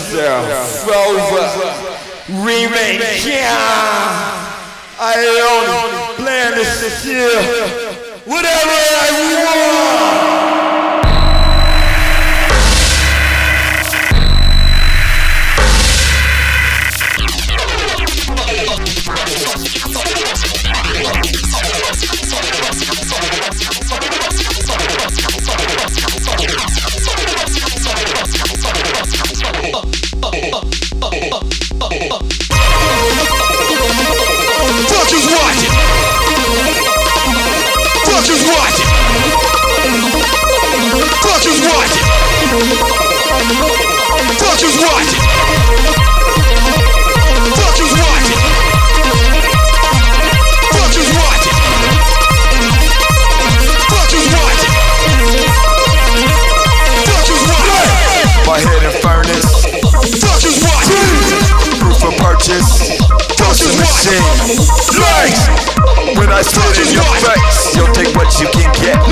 Rover, remake, yeah. I only plan to steal whatever I want. My head in furnace, proof of purchase, toasting machine. When I spit in your face, you'll take what you can get.